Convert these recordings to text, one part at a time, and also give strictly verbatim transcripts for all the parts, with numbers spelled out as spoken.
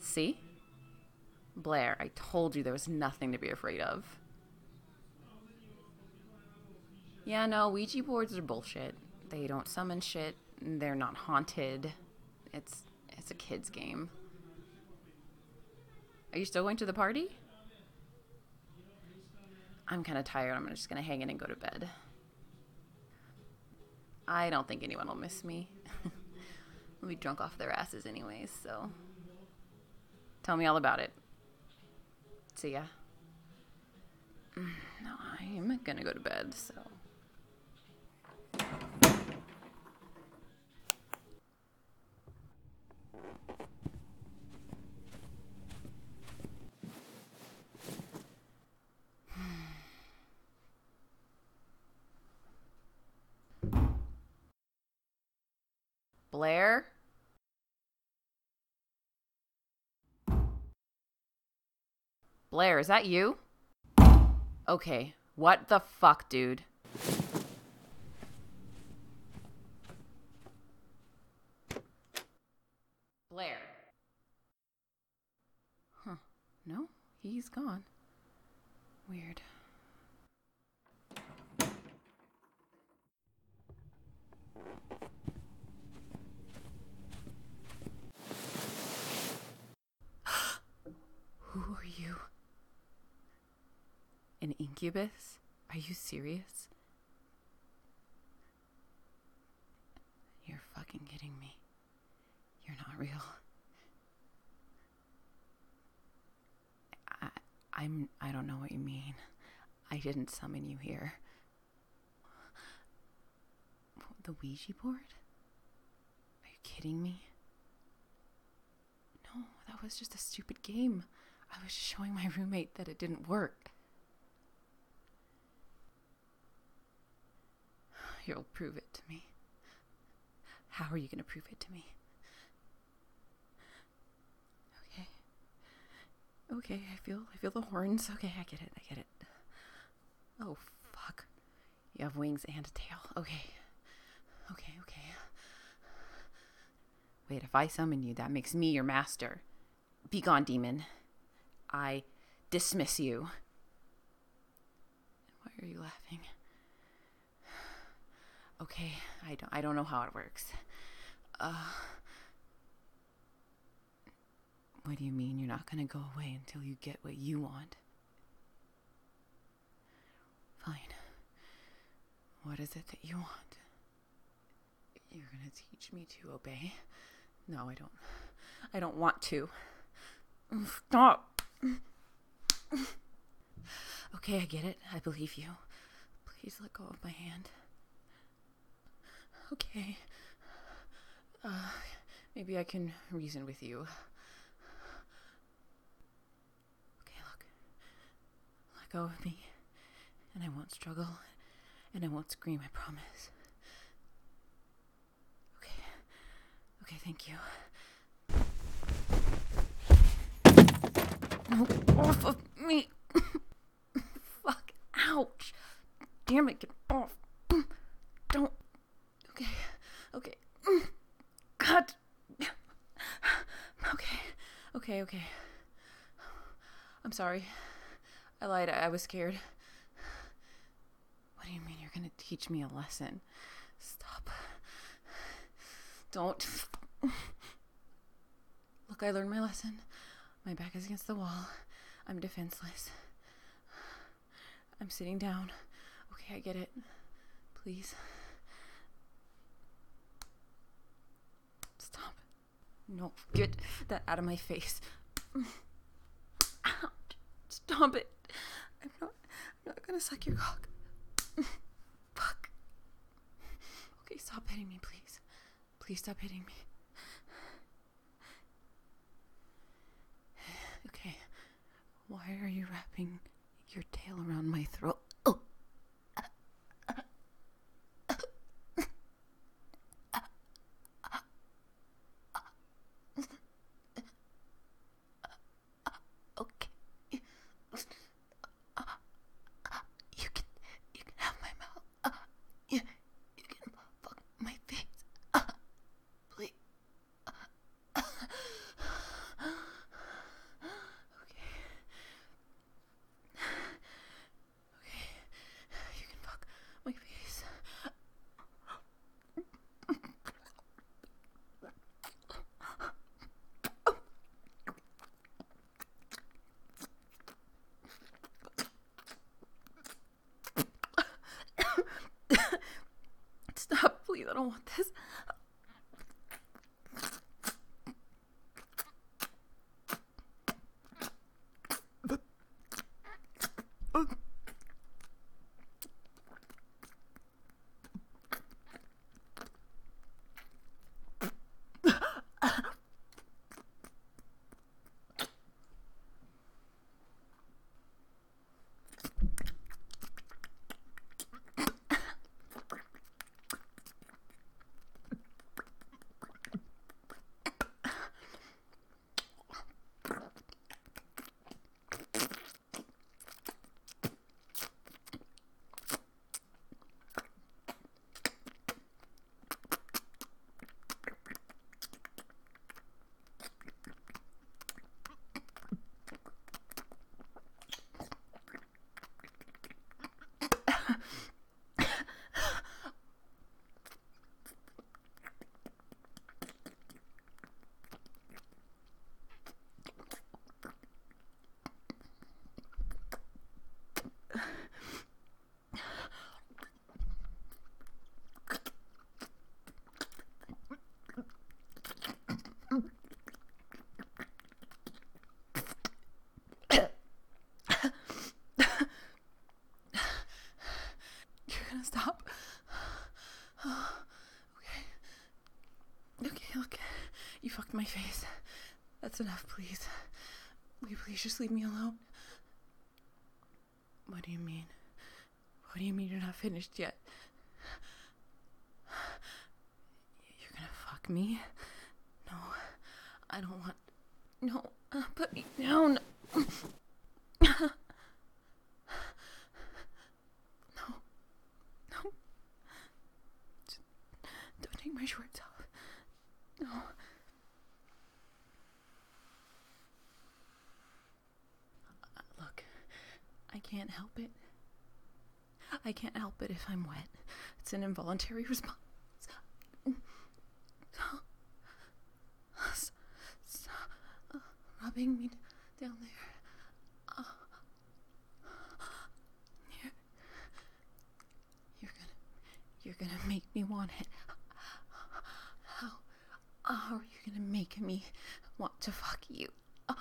See? Blair, I told you there was nothing to be afraid of. Yeah, no, Ouija boards are bullshit. They don't summon shit. They're not haunted. It's it's a kid's game. Are you still going to the party? I'm kind of tired. I'm just going to hang in and go to bed. I don't think anyone will miss me. We'll be drunk off their asses anyways, so... Tell me all about it. See ya. No, I'm gonna go to bed, so... Blair? Blair, is that you? Okay, what the fuck, dude? Blair. Huh. No, he's gone. Weird. Who are you? An incubus? Are you serious? You're fucking kidding me. You're not real. I, I'm, I don't know what you mean. I didn't summon you here. The Ouija board? Are you kidding me? No, that was just a stupid game. I was just showing my roommate that it didn't work. You'll prove it to me. How are you going to prove it to me? Okay. Okay, I feel I feel the horns. Okay, I get it. I get it. Oh, fuck. You have wings and a tail. Okay. Okay, okay. Wait, if I summon you, that makes me your master. Be gone, demon. I dismiss you. Why are you laughing? Okay, I don't I don't know how it works. Uh What do you mean you're not gonna go away until you get what you want? Fine. What is it that you want? You're gonna teach me to obey? No, I don't. I don't want to. Stop! Okay, I get it. I believe you. Please let go of my hand. Okay. Uh, maybe I can reason with you. Okay, look. Let go of me. And I won't struggle. And I won't scream, I promise. Okay. Okay, thank you. No, off of me. Fuck. Ouch. Damn it, get off. Don't. Okay. Okay. God. Okay. Okay, okay. I'm sorry. I lied. I was scared. What do you mean you're going to teach me a lesson? Stop. Don't. Look, I learned my lesson. My back is against the wall. I'm defenseless. I'm sitting down. Okay, I get it. Please. Stop. No, get that out of my face. Ouch. Stop it. I'm not, I'm not gonna suck your cock. Fuck. Okay, stop hitting me, please. Please stop hitting me. Okay. Why are you wrapping your tail around my throat? Oh. Okay. You can, you can have my mouth. You, you can fuck my face. Please. I don't want this. Stop. Okay. Okay, look. You fucked my face. That's enough, please. Will you please just leave me alone? What do you mean? What do you mean you're not finished yet? You're gonna fuck me? No. I don't want... No. Uh, put me down. Take my shorts off. No. Uh, look, I can't help it. I can't help it if I'm wet. It's an involuntary response. Stop, stop uh, rubbing me down there. Uh, you're, you're gonna, you're gonna make me want it. How are you gonna make me want to fuck you? Uh,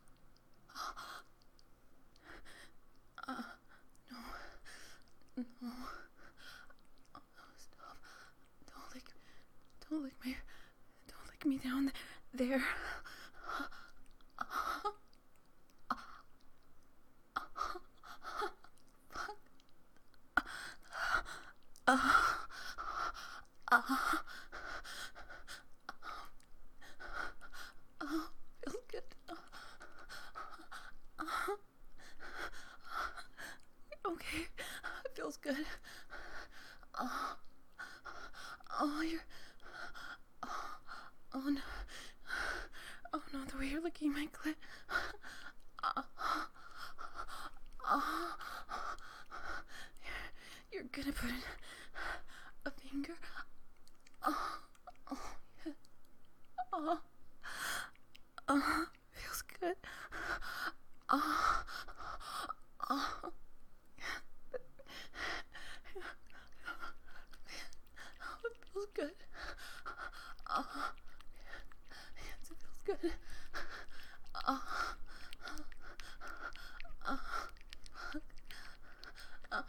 uh, no. No. Oh, stop. Don't lick. Don't lick my. Don't lick me down there. Uh, uh, okay, it feels good. Oh, oh, you're. Oh, oh no. Oh no, the way you're licking my clit. Oh, oh. You're, you're gonna put in a finger. Oh, oh, yeah. Oh, oh, feels good. Oh, oh. It feels good. Oh, yes, it feels good. Oh, oh, oh,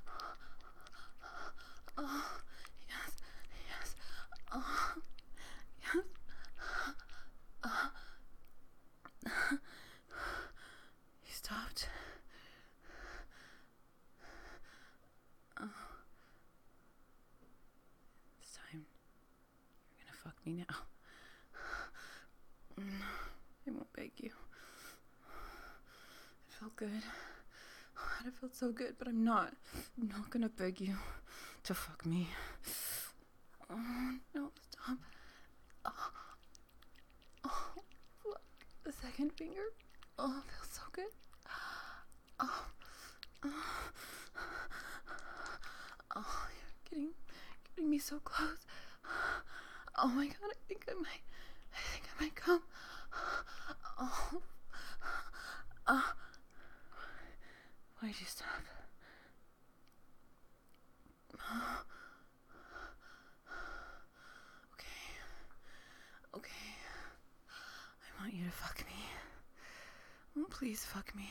oh, yes, yes, oh, yes. Oh. You stopped. Oh. This time, you're gonna fuck me now. I won't beg you. It felt good. It felt so good, but I'm not. I'm not gonna beg you to fuck me. Oh, no, stop. Oh, oh, look, the second finger. Oh, it feels so good. Oh, oh, oh, you're getting, getting me so close. Oh my god, I think I might, I think I might come. Oh, uh, why'd you stop? want you to fuck me. Oh, please fuck me.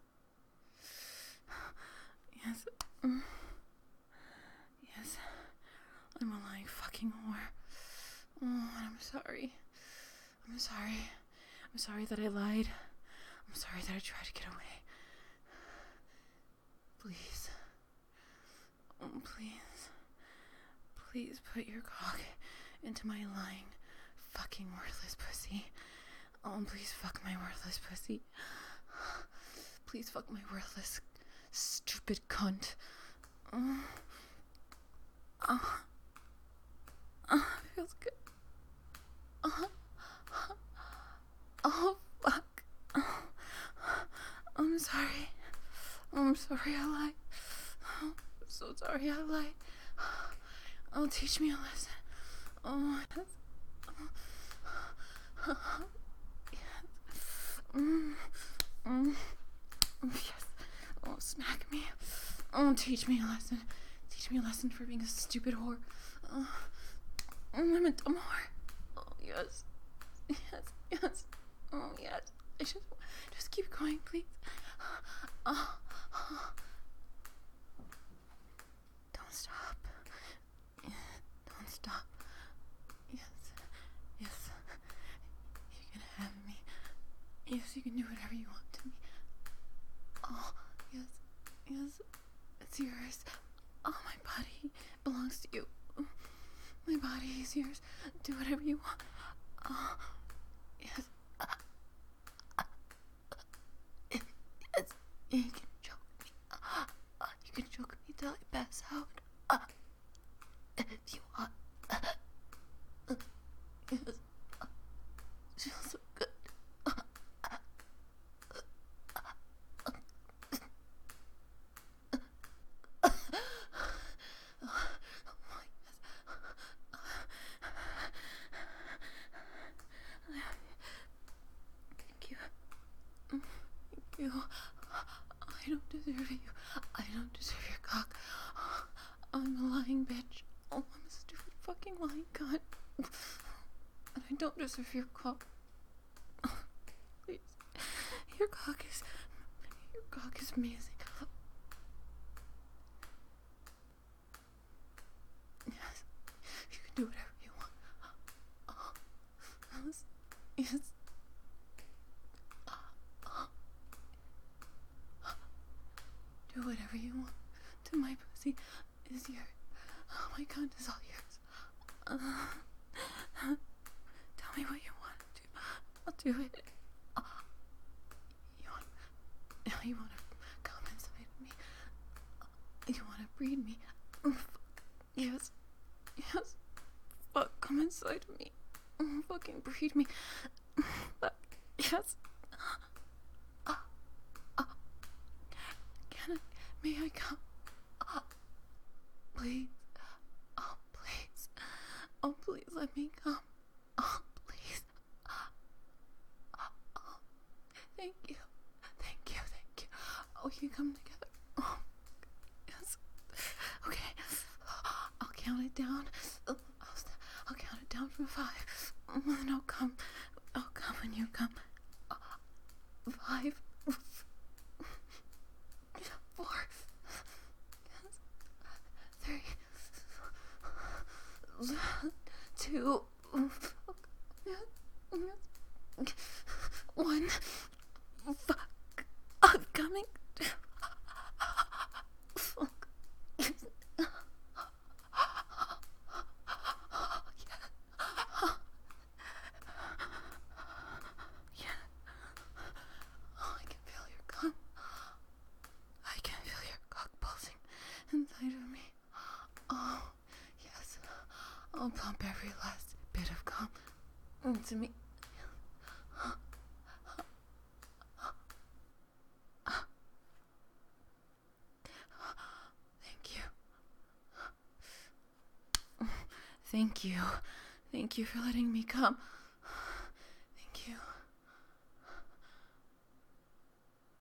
Yes. Mm. Yes. I'm a lying fucking whore. Oh, I'm sorry. I'm sorry. I'm sorry that I lied. I'm sorry that I tried to get away. Please. Oh, please. Please put your cock into my lying, fucking worthless pussy. Oh, please fuck my worthless pussy. Please fuck my worthless, stupid cunt. Oh, oh, oh feels good. Oh, oh fuck. Oh, I'm sorry. I'm sorry I lied. Oh, I'm so sorry I lied. Oh, teach me a lesson. Oh, yes. Oh, yes. Mm, mm, yes. Oh, smack me. Oh, teach me a lesson. Teach me a lesson for being a stupid whore. Oh, I'm a dumb whore. Oh, yes. Yes, yes. Oh, yes. I just, just keep going, please. Oh, oh. Don't stop. Don't stop. Yes. Yes. You can have me. Yes, you can do whatever you want to me. Oh, yes. Yes. It's yours. Oh, my body belongs to you. My body is yours. Do whatever you want. Oh, yes. Yes. You can choke me. You can choke me till I pass out. If you want. Yes. Feels so good. Thank you. Thank you. I don't deserve you. I don't deserve your cock. I'm a lying bitch. Oh, I'm a stupid fucking lying cunt. And I don't deserve your cock. Please. Your cock is... Your cock is amazing. Yes. You can do whatever you want. Oh. Yes. Yes. Do whatever you want. To my pussy is yours. Oh, my cunt is all yours. Uh, tell me what you want to do. I'll do it. Uh, you want, you want to come inside of me? You want to breed me? Yes. Yes. Fuck, come inside of me. Fucking breed me. Fuck. Yes. Uh, uh, can I? May I come? Uh, please. Oh, please. Oh, please let me come. Oh, please. Oh, thank you. Thank you, thank you. Oh, we can come together. Oh, yes. Okay. I'll count it down. I'll, I'll count it down from five. And I'll come. I'll come when you come. Five. Four. Three. Two. One. Fuck. I'm coming. Fuck. Yeah. Yeah. Oh, I can feel your cum. I can feel your cock pulsing inside of me. Oh, yes. I'll pump every last bit of cum into me. Thank you. Thank you. Thank you for letting me come.